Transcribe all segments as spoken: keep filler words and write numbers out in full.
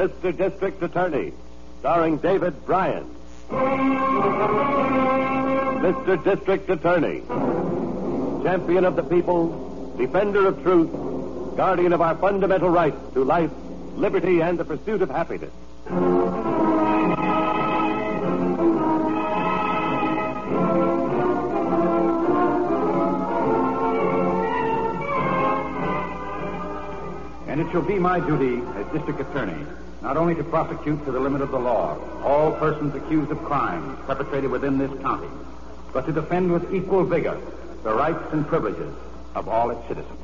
Mister District Attorney, starring David Bryan. Mister District Attorney, champion of the people, defender of truth, guardian of our fundamental rights to life, liberty, and the pursuit of happiness. And it shall be my duty as district attorney not only to prosecute to the limit of the law all persons accused of crimes perpetrated within this county, but to defend with equal vigor the rights and privileges of all its citizens.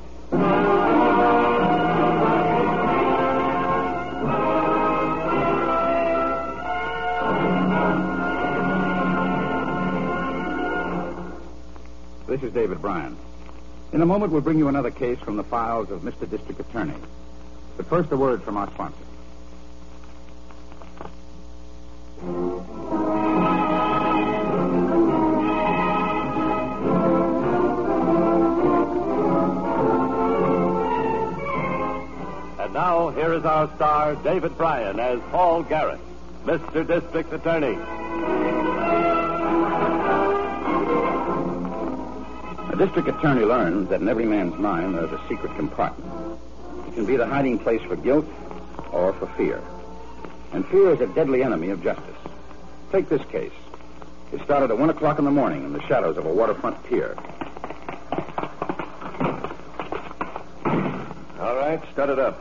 This is David Bryan. In a moment, we'll bring you another case from the files of Mister District Attorney. But first, a word from our sponsor. And now, here is our star, David Bryan, as Paul Garrett, Mister District Attorney. A district attorney learns that in every man's mind there's a secret compartment. It can be the hiding place for guilt or for fear. And fear is a deadly enemy of justice. Take this case. It started at one o'clock in the morning in the shadows of a waterfront pier. All right, start it up.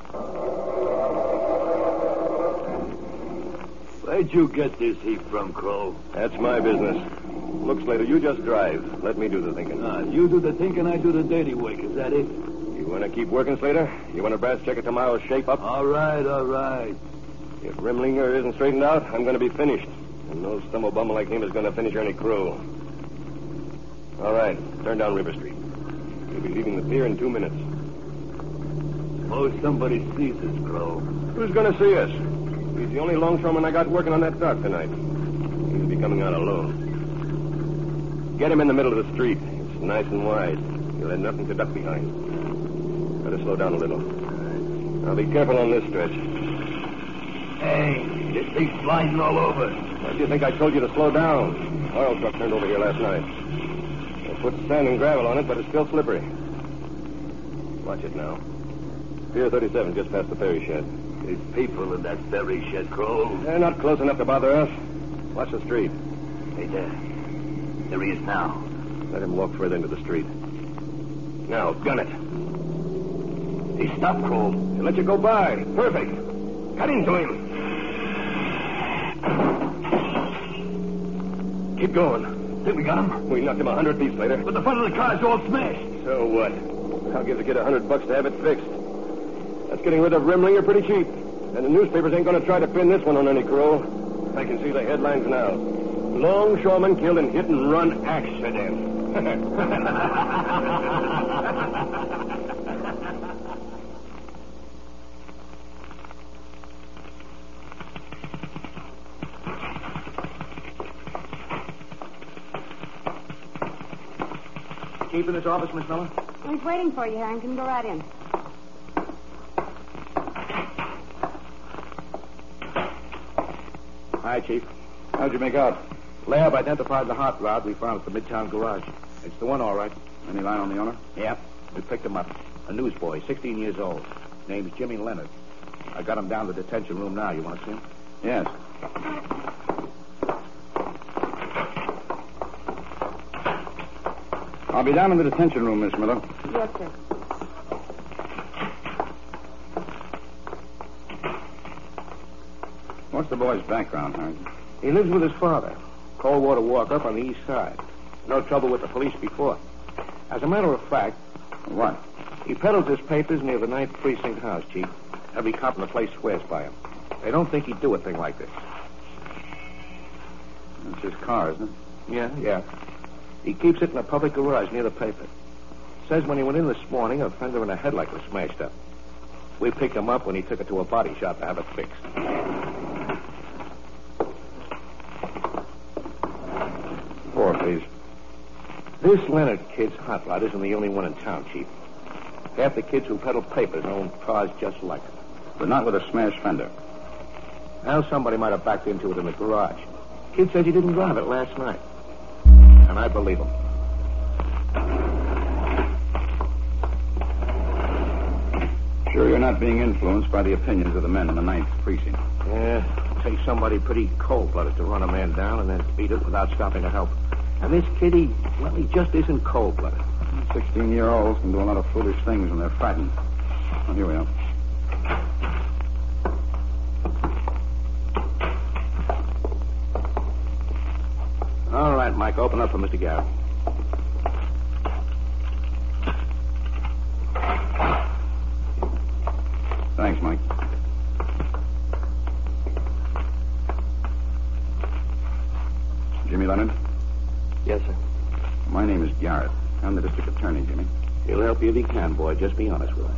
Where'd you get this heap from, Crow? That's my business. Look, Slater, you just drive. Let me do the thinking. Ah, you do the thinking, I do the dirty work. Is that it? You want to keep working, Slater? You want a brass check of tomorrow's shape up? All right, all right. If Rimlinger isn't straightened out, I'm going to be finished. And no stumble-bum like him is going to finish Ernie Crow. All right, turn down River Street. You'll be leaving the pier in two minutes. Suppose somebody sees us, Crow. Who's going to see us? He's the only longshoreman I got working on that dock tonight. He'll be coming out alone. Get him in the middle of the street. It's nice and wide. You'll have nothing to duck behind. Better slow down a little. Now be careful on this stretch. Hey, this thing's sliding all over. Why do you think I told you to slow down? Oil truck turned over here last night. They put sand and gravel on it, but it's still slippery. Watch it now. Pier thirty-seven, just past the ferry shed. There's people in that ferry shed, Crow. They're not close enough to bother us. Watch the street. Hey, there. There he is now. Let him walk further into the street. Now, gun it. He stopped, Crow. He'll let you go by. Perfect. Cut into him. Keep going. Think we got him? We knocked him a hundred feet later. But the front of the car's all smashed. So what? I'll give the kid a hundred bucks to have it fixed. That's getting rid of Rimlinger pretty cheap. And the newspapers ain't going to try to pin this one on any Crow. I can see the headlines now. Longshoreman killed in hit-and-run accident. Keep in this office, Miss Miller? He's waiting for you, Harrington. Go right in. Hi, Chief. How'd you make out? Lab identified the hot rod we found at the Midtown garage. It's the one, all right. Any line on the owner? Yeah. We picked him up. A newsboy, sixteen years old. Name's Jimmy Leonard. I got him down to the detention room now. You want to see him? Yes. I'll be down in the detention room, Miss Miller. Yes, sir. What's the boy's background, Harrington? He lives with his father. Coldwater Walk up on the east side. No trouble with the police before. As a matter of fact... What? He peddles his papers near the ninth Precinct house, Chief. Every cop in the place swears by him. They don't think he'd do a thing like this. It's his car, isn't it? Yeah, yeah. He keeps it in a public garage near the paper. Says when he went in this morning, a fender and a headlight was smashed up. We picked him up when he took it to a body shop to have it fixed. Four, please. This Leonard kid's hot rod isn't the only one in town, Chief. Half the kids who peddle papers own cars just like it. But not with a smashed fender. Well, somebody might have backed into it in the garage. Kid says he didn't drive it last night. And I believe him. Sure you're not being influenced by the opinions of the men in the ninth Precinct? Yeah, it takes somebody pretty cold-blooded to run a man down and then beat it without stopping to help. And this kid, he, well, he just isn't cold-blooded. Sixteen-year-olds can do a lot of foolish things when they're frightened. Oh, here we are. All right, Mike, open up for Mister Garrett. Thanks, Mike. Jimmy Leonard? Yes, sir. My name is Garrett. I'm the district attorney, Jimmy. He'll help you if he can, boy. Just be honest with him.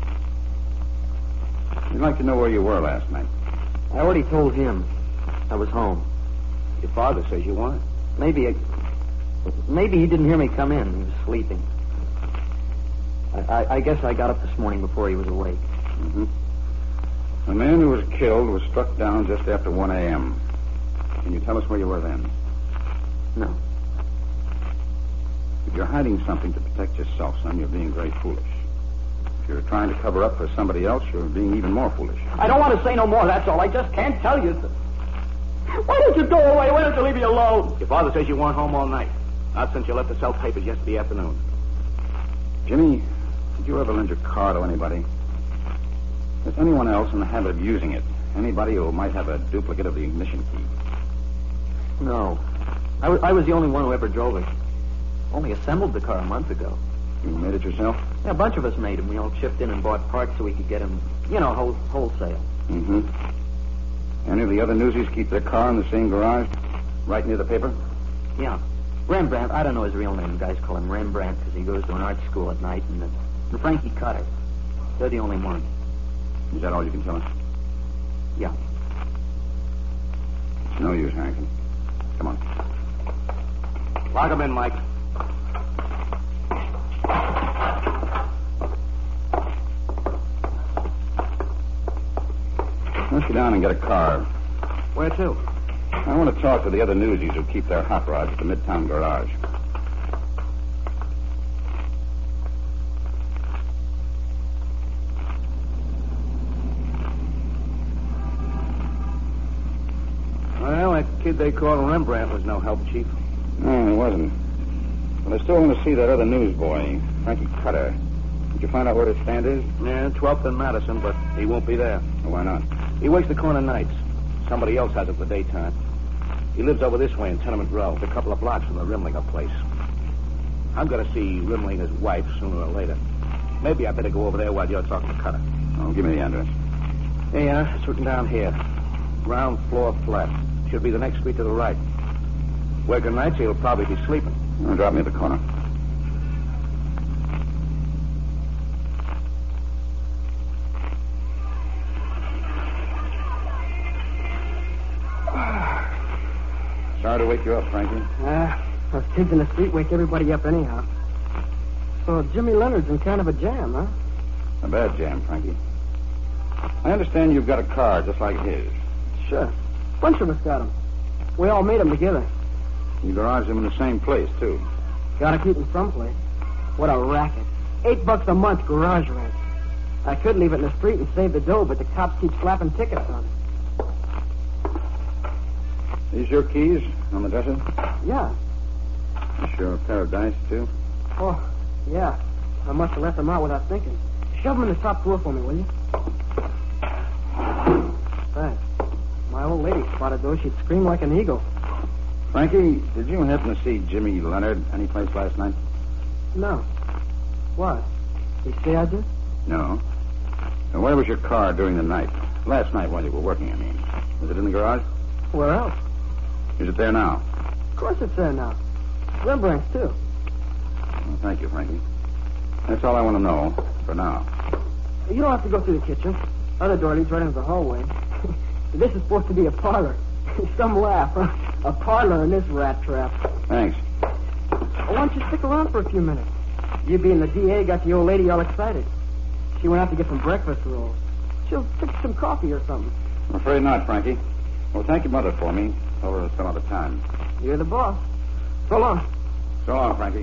We'd like to know where you were last night. I already told him. I was home. Your father says you weren't. Maybe it, maybe he didn't hear me come in. He was sleeping. I, I, I guess I got up this morning before he was awake. Mm-hmm. The man who was killed was struck down just after one a.m. Can you tell us where you were then? No. If you're hiding something to protect yourself, son, you're being very foolish. If you're trying to cover up for somebody else, you're being even more foolish. I don't want to say no more, that's all. I just can't tell you. Why don't you go away? Why don't you leave me alone? Your father says you weren't home all night. Not since you left to sell papers yesterday afternoon. Jimmy, did you ever lend your car to anybody? Is anyone else in the habit of using it? Anybody who might have a duplicate of the ignition key? No. I, w- I was the only one who ever drove it. Only assembled the car a month ago. You made it yourself? Yeah, a bunch of us made him. We all chipped in and bought parts so we could get him, you know, whole, wholesale. Mm-hmm. Any of the other newsies keep their car in the same garage? Right near the paper? Yeah. Rembrandt, I don't know his real name. Guys call him Rembrandt because he goes to an art school at night. And, uh, and Frankie Cutter. They're the only ones. Is that all you can tell us? Yeah. It's no use, Harrington. Come on. Lock him in, Mike. Let's go down and get a car. Where to? I want to talk to the other newsies who keep their hot rods at the Midtown garage. Well, that kid they call Rembrandt was no help, Chief. No, he wasn't. But I still want to see that other newsboy, Frankie Cutter. Did you find out where his stand is? Yeah, twelfth and Madison, but he won't be there. Well, why not? He works the corner nights. Somebody else has it for daytime. He lives over this way in Tenement Row, a couple of blocks from the Rimlinger place. I'm going to see Rimlinger's wife sooner or later. Maybe I better go over there while you're talking to Cutter. Oh, give me the address. Here you are. It's written down here. Ground floor flat. Should be the next street to the right. Working nights, he'll probably be sleeping. Oh, drop me at the corner. Sorry to wake you up, Frankie. Ah, those kids in the street wake everybody up anyhow. So Jimmy Leonard's in kind of a jam, huh? A bad jam, Frankie. I understand you've got a car just like his. Sure. Bunch of us got him. We all made them together. You garage them in the same place, too. Gotta keep them someplace. What a racket. Eight bucks a month garage rent. I could leave it in the street and save the dough, but the cops keep slapping tickets on it. These your keys on the dresser? Yeah. You sure a pair of dice, too? Oh, yeah. I must have left them out without thinking. Shove them in the top drawer for me, will you? Thanks. My old lady spotted those. She'd scream like an eagle. Frankie, did you happen to see Jimmy Leonard anyplace last night? No. What? You say I did? No. And where was your car during the night? Last night while you were working, I mean. Was it in the garage? Where else? Is it there now? Of course it's there now. Rembrandt's, too. Well, thank you, Frankie. That's all I want to know for now. You don't have to go through the kitchen. Other door leads right into the hallway. This is supposed to be a parlor. Some laugh, huh? A parlor in this rat trap. Thanks. Well, why don't you stick around for a few minutes? You being the D A got the old lady all excited. She went out to get some breakfast rolls. She'll fix some coffee or something. I'm afraid not, Frankie. Well, thank your mother for me. Over some other time. You're the boss. So long. So long, Frankie.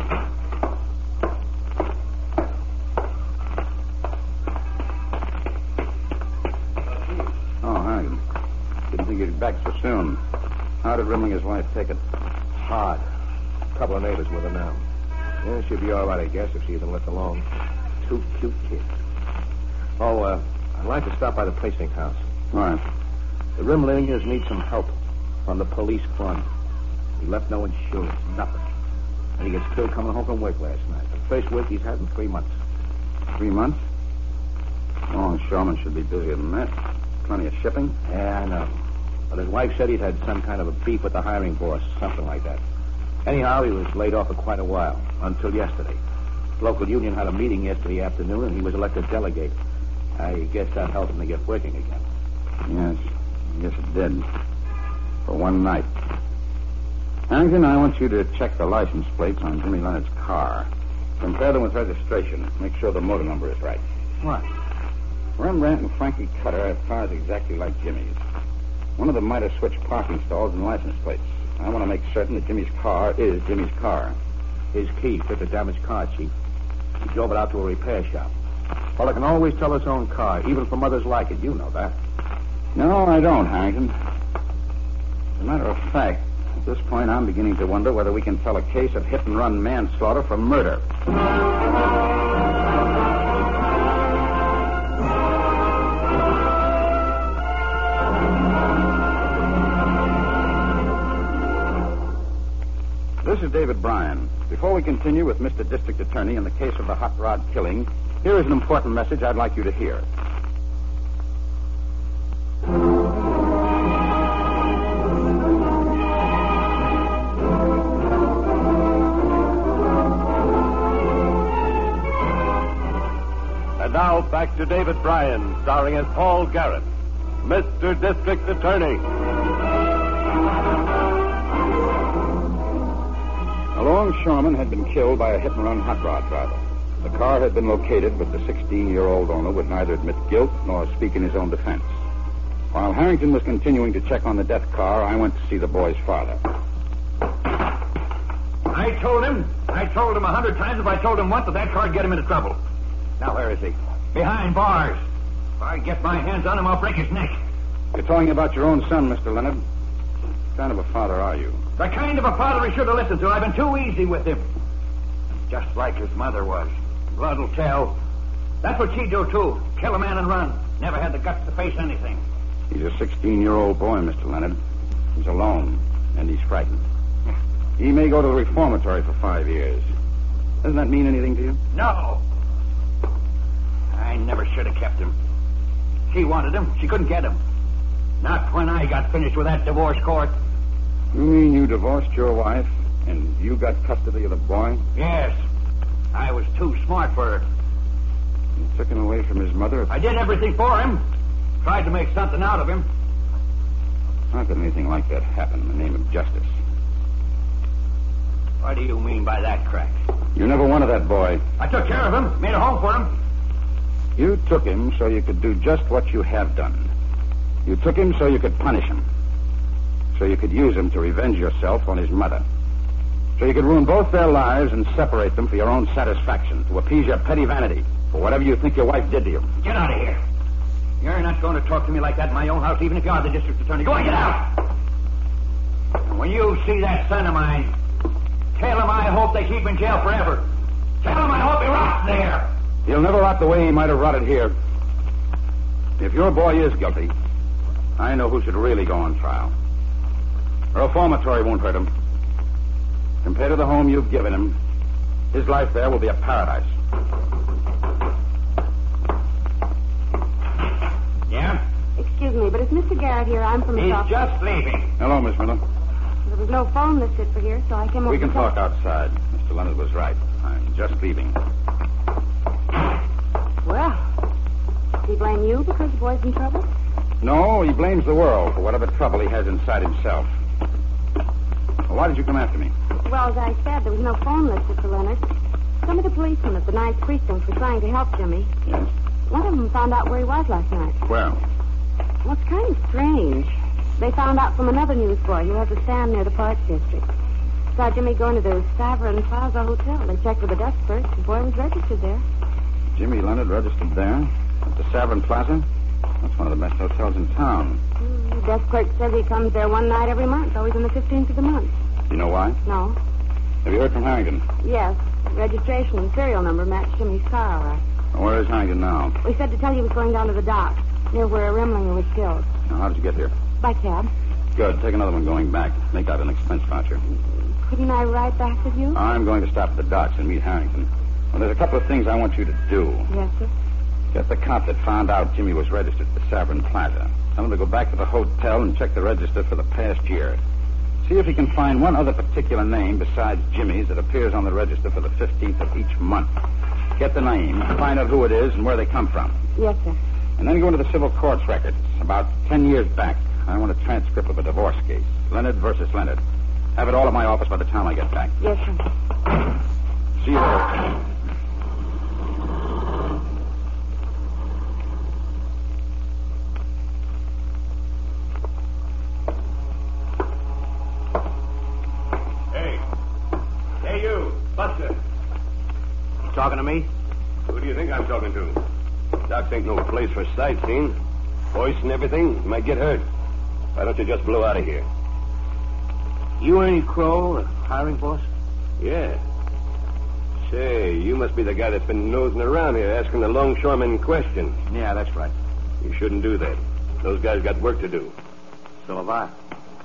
Oh, Hannigan. Didn't think you'd be back so soon. How did Rimling and his wife take it? Hard. A couple of neighbors with her now. Yeah, she'll be all right, I guess, if she's been left alone. Two cute kids. Oh, uh, I'd like to stop by the precinct house. All right. The Rimlingers need some help from the police fund. He left no insurance, nothing. And he gets killed coming home from work last night. The first work he's had in three months. Three months? Oh, Shawman should be busier than that. Plenty of shipping. Yeah, I know. But his wife said he'd had some kind of a beef with the hiring boss, something like that. Anyhow, he was laid off for quite a while, until yesterday. The local union had a meeting yesterday afternoon, and he was elected delegate. I guess that helped him to get working again. Yes, I guess it did. For one night. Harrington, I want you to check the license plates on Jimmy Leonard's car. Compare them with registration. Make sure the motor number is right. What? Rembrandt and Frankie Cutter have cars exactly like Jimmy's. One of them might have switched parking stalls and license plates. I want to make certain that Jimmy's car is Jimmy's car. His key fit the damaged car, Chief. He drove it out to a repair shop. Well, it can always tell its own car, even from others like it. You know that. No, I don't, Harrington. As a matter of fact, at this point, I'm beginning to wonder whether we can tell a case of hit-and-run manslaughter from murder. This is David Bryan. Before we continue with Mister District Attorney in the case of the hot rod killing, here is an important message I'd like you to hear. And now back to David Bryan, starring as Paul Garrett, Mister District Attorney. A longshoreman had been killed by a hit-and-run hot rod driver. The car had been located, but the sixteen-year-old owner would neither admit guilt nor speak in his own defense. While Harrington was continuing to check on the death car, I went to see the boy's father. I told him. I told him a hundred times if I told him once that that car'd get him into trouble. Now, where is he? Behind bars. If I get my hands on him, I'll break his neck. You're talking about your own son, Mister Leonard. What kind of a father are you? The kind of a father he should have listened to. I've been too easy with him. Just like his mother was. Blood will tell. That's what she'd do, too. Kill a man and run. Never had the guts to face anything. He's a sixteen-year-old boy, Mister Leonard. He's alone, and he's frightened. He may go to the reformatory for five years. Doesn't that mean anything to you? No. I never should have kept him. She wanted him. She couldn't get him. Not when I got finished with that divorce court. You mean you divorced your wife, and you got custody of the boy? Yes. I was too smart for her. You took him away from his mother? I did everything for him. Tried to make something out of him. How could anything like that happen in the name of justice? What do you mean by that, Crack? You never wanted that boy. I took care of him. Made a home for him. You took him so you could do just what you have done. You took him so you could punish him. So you could use him to revenge yourself on his mother. So you could ruin both their lives and separate them for your own satisfaction, to appease your petty vanity, for whatever you think your wife did to you. Get out of here. You're not going to talk to me like that in my own house, even if you are the district attorney. Go on, get out! And when you see that son of mine, tell him I hope they keep him in jail forever. Tell him I hope he rots there. He'll never rot the way he might have rotted here. If your boy is guilty, I know who should really go on trial. A reformatory won't hurt him. Compared to the home you've given him, his life there will be a paradise. Yeah? Excuse me, but is Mister Garrett here? I'm from his He's office. just leaving. Hello, Miss Miller. There was no phone listed for here, so I came over We can to talk outside. Mister Leonard was right. I'm just leaving. Well, does he blame you because the boy's in trouble? No, he blames the world for whatever trouble he has inside himself. Well, why did you come after me? Well, as I said, there was no phone listed for Leonard. Some of the policemen at the ninth Precinct were trying to help Jimmy. Yes. One of them found out where he was last night. Well, Well, it's kind of strange. They found out from another newsboy who has a stand near the Park District. Saw Jimmy going to the Savern Plaza Hotel. They checked with the desk first. The boy was registered there. Jimmy Leonard registered there? At the Savern Plaza? That's one of the best hotels in town. Mm, the desk clerk says he comes there one night every month, always on the fifteenth of the month. You know why? No. Have you heard from Harrington? Yes. Registration and serial number match Jimmy's car, all right. Well, where is Harrington now? We said to tell you he was going down to the dock, near where Rimlinger was killed. Now, how did you get here? By cab. Good. Take another one going back. Make out an expense voucher. Couldn't I ride back with you? I'm going to stop at the docks and meet Harrington. Well, there's a couple of things I want you to do. Yes, sir. Get the cop that found out Jimmy was registered at the Savern Plaza. Tell him to go back to the hotel and check the register for the past year. See if he can find one other particular name besides Jimmy's that appears on the register for the fifteenth of each month. Get the name, find out who it is and where they come from. Yes, sir. And then go into the civil courts records. About ten years back, I want a transcript of a divorce case. Leonard versus Leonard. Have it all at my office by the time I get back. Yes, sir. See you later. Hey. Hey, you. Buster. You talking to me? Who do you think I'm talking to? Docks ain't no place for sightseeing. Voice and everything. You might get hurt. Why don't you just blow out of here? You Ernie Crow, the hiring boss? Yeah. Say, you must be the guy that's been nosing around here asking the longshoremen questions. Yeah, that's right. You shouldn't do that. Those guys got work to do. So have I.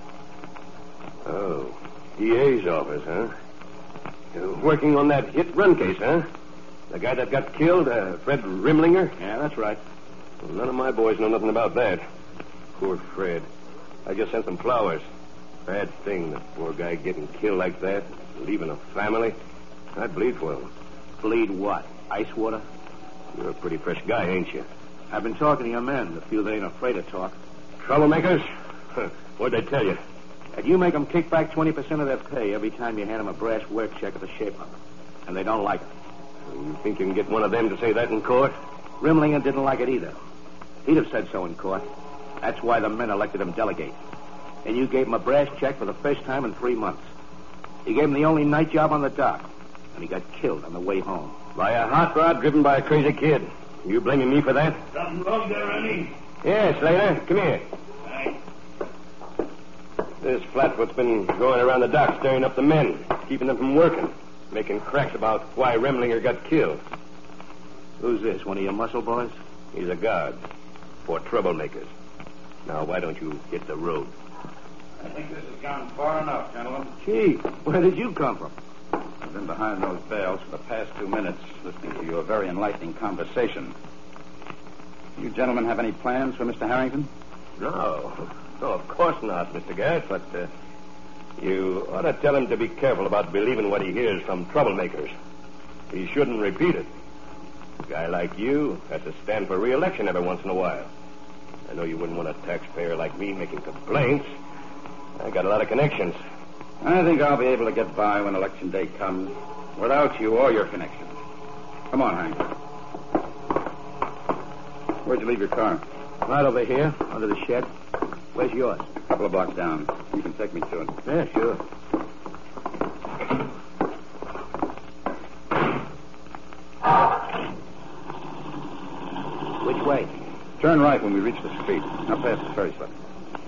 Oh, D A's office, huh? You're working on that hit-run case, huh? The guy that got killed, uh, Fred Rimlinger? Yeah, that's right. Well, none of my boys know nothing about that. Poor Fred. I just sent some flowers. Bad thing, the poor guy getting killed like that, leaving a family. I'd bleed for him. Bleed what? Ice water? You're a pretty fresh guy, ain't you? I've been talking to your men. The few that ain't afraid to talk. Troublemakers? What'd they tell you? And you make them kick back twenty percent of their pay every time you hand them a brass work check at the shape-up. And they don't like it. You think you can get one of them to say that in court? Rimlinger didn't like it either. He'd have said so in court. That's why the men elected him delegate. And you gave him a brass check for the first time in three months. You gave him the only night job on the dock. And he got killed on the way home. By a hot rod driven by a crazy kid. You blaming me for that? Something wrong there, Ernie? Yes, Slater. Come here. Thanks. This flatfoot's been going around the dock stirring up the men, keeping them from working, making cracks about why Remlinger got killed. Who's this, one of your muscle boys? He's a guard for troublemakers. Now, why don't you hit the road? I think this has gone far enough, gentlemen. Gee, where did you come from? I've been behind those bales for the past two minutes, listening to your very enlightening conversation. You gentlemen have any plans for Mister Harrington? No. No, of course not, Mister Garrett, but uh, you ought to tell him to be careful about believing what he hears from troublemakers. He shouldn't repeat it. A guy like you has to stand for re-election every once in a while. I know you wouldn't want a taxpayer like me making complaints. I got a lot of connections. I think I'll be able to get by when election day comes, without you or your connections. Come on, Hank. Where'd you leave your car? Right over here, under the shed. Where's yours? A couple of blocks down. You can take me to it. Yeah, sure. Which way? Turn right when we reach the street. Up past the ferry slip.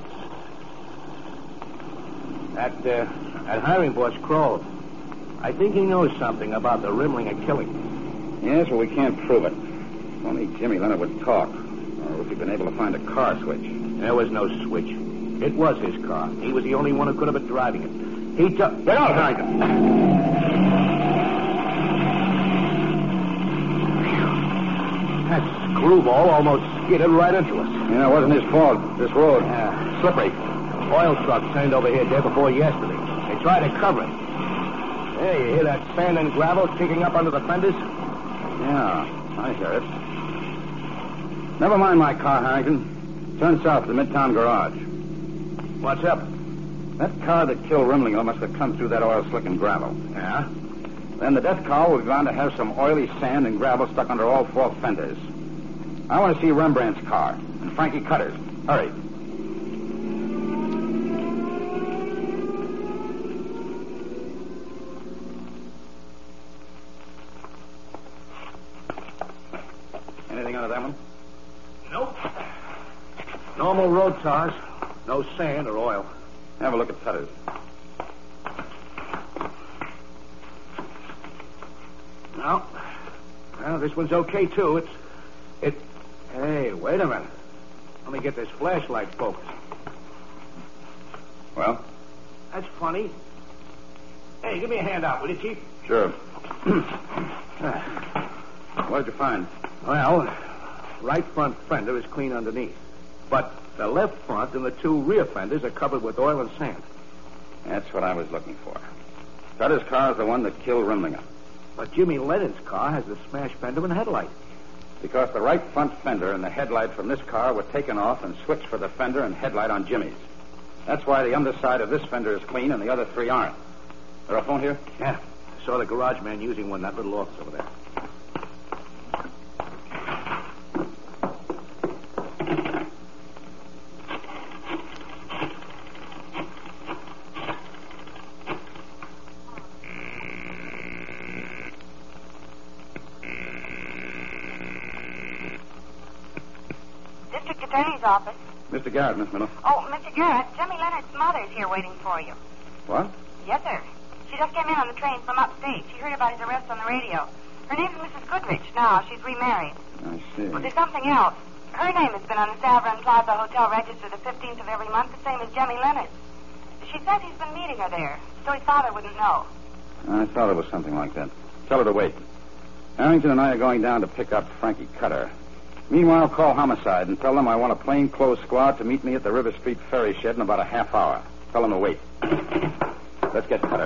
That, uh, that hiring boss, Crow. I think he knows something about the Rimlinger killing. Yes, well, we can't prove it. If only Jimmy Leonard would talk. Or if he'd been able to find a car switch. There was no switch. It was his car. He was the only one who could have been driving it. He took... Get out, Harrington! That screwball almost skidded right into us. Yeah, it wasn't his fault. This road. Yeah, slippery. Oil truck turned over here day before yesterday. They tried to cover it. Hey, you hear that sand and gravel kicking up under the fenders? Yeah, I hear it. Never mind my car, Harrington. Turn south to the Midtown garage. What's up? That car that killed Rimlinger must have come through that oil slick and gravel. Yeah? Then the death car will be bound to have some oily sand and gravel stuck under all four fenders. I want to see Rembrandt's car and Frankie Cutter's. Hurry. Anything out of that one? Nope. Normal road tires. No sand or oil. Have a look at Cutter's. No. Well, this one's okay, too. It's... It... Hey, wait a minute. Let me get this flashlight focused. Well? That's funny. Hey, give me a hand out, will you, Chief? Sure. What did you find? Well, right front fender is clean underneath. But the left front and the two rear fenders are covered with oil and sand. That's what I was looking for. Cutter's car is the one that killed Rimlinger. But Jimmy Lennon's car has the smashed fender and headlight. Because the right front fender and the headlight from this car were taken off and switched for the fender and headlight on Jimmy's. That's why the underside of this fender is clean and the other three aren't. There a phone here? Yeah. I saw the garage man using one in that little office over there. District Attorney's office. Mister Garrett, Miss Miller. Oh, Mister Garrett, Jimmy Leonard's mother's here waiting for you. What? Yes, sir. She just came in on the train from upstate. She heard about his arrest on the radio. Her name's Missus Goodrich now. She's remarried. I see. But there's something else. Her name has been on the Savron Plaza Hotel register the fifteenth of every month, the same as Jimmy Leonard's. She says he's been meeting her there, so his father wouldn't know. I thought it was something like that. Tell her to wait. Harrington and I are going down to pick up Frankie Cutter. Meanwhile, call Homicide and tell them I want a plainclothes squad to meet me at the River Street ferry shed in about a half hour. Tell them to wait. Let's get Cutter.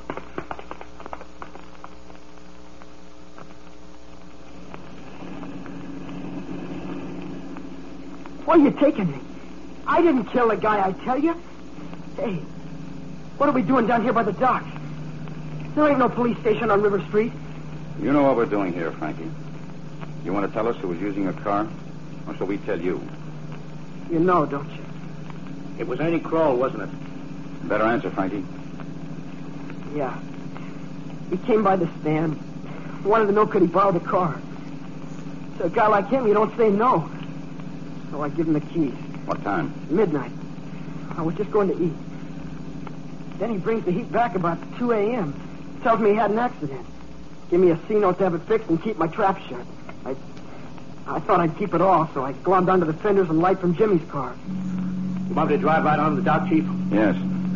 Where are you taking me? I didn't kill the guy, I tell you. Hey, what are we doing down here by the docks? There ain't no police station on River Street. You know what we're doing here, Frankie. You want to tell us who was using your car? Or shall we tell you? You know, don't you? It was Ernie Kroll, wasn't it? Better answer, Frankie. Yeah. He came by the stand. Wanted to know could he borrow the car. To a guy like him, you don't say no. So I give him the keys. What time? Midnight. I was just going to eat. Then he brings the heat back about two a.m. Tells me he had an accident. Give me a C-note to have it fixed and keep my trap shut. I I thought I'd keep it all, so I glommed onto the fenders and light from Jimmy's car. You want me to drive right on to the dock, Chief? Yes.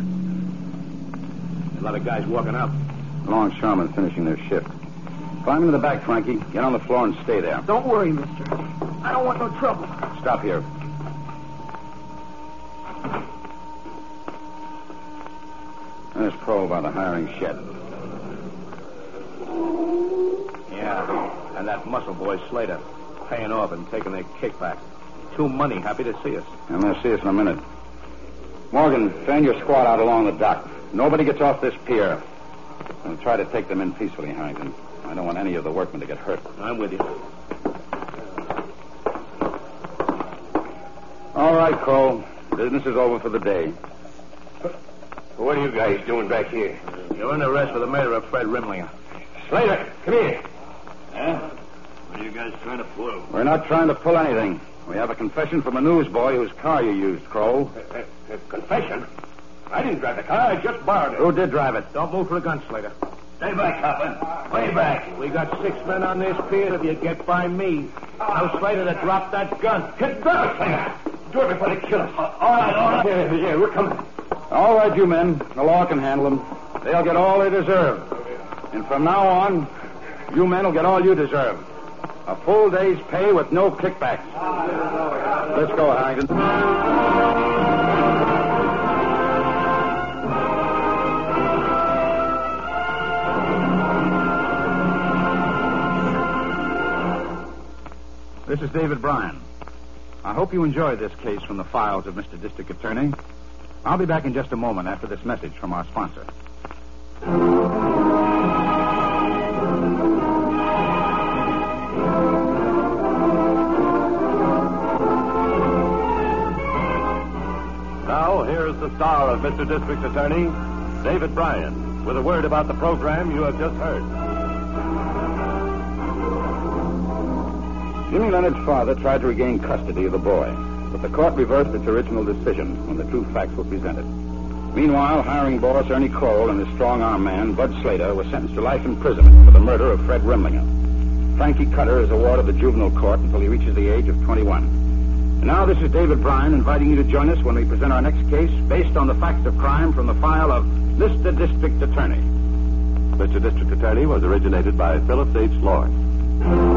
A lot of guys walking out. Longshoremen finishing their shift. Climb into the back, Frankie. Get on the floor and stay there. Don't worry, mister. I don't want no trouble. Stop here. There's Kroll by the hiring shed. Yeah, and that muscle boy, Slater, paying off and taking their kickback. Too money happy to see us. And they'll see us in a minute. Morgan, fan your squad out along the dock. Nobody gets off this pier. And try to take them in peacefully, Harrington. I don't want any of the workmen to get hurt. I'm with you. All right, Kroll. Business is over for the day. What are you guys doing back here? You're under arrest for the murder of Fred Rimlinger. Slater, come here. Huh? What are you guys trying to pull? We're not trying to pull anything. We have a confession from a newsboy whose car you used, Kroll. Uh, uh, uh, confession? I didn't drive the car. I just borrowed it. Who did drive it? Don't move for a gun, Slater. Stay back, Copper. Way back. We got six men on this pier if you get by me. Now, Slater, to drop that gun. Get drop it, Slater. Do it before they kill us. Uh, all right, all right. Yeah, yeah, we're coming. All right, you men. The law can handle them. They'll get all they deserve. And from now on, you men will get all you deserve. A full day's pay with no kickbacks. Let's go, Harrington. This is David Bryan. I hope you enjoyed this case from the files of Mister District Attorney. I'll be back in just a moment after this message from our sponsor. Now, Mister District Attorney David Bryan, with a word about the program you have just heard. Jimmy Leonard's father tried to regain custody of the boy, but the court reversed its original decision when the true facts were presented. Meanwhile, hiring boss Ernie Cole and his strong-arm man, Bud Slater, were sentenced to life imprisonment for the murder of Fred Rimlinger. Frankie Cutter is a ward of the juvenile court until he reaches the age of twenty-one. And now this is David Bryan inviting you to join us when we present our next case based on the facts of crime from the file of Mister District Attorney. Mister District Attorney was originated by Phillips H. Lawrence.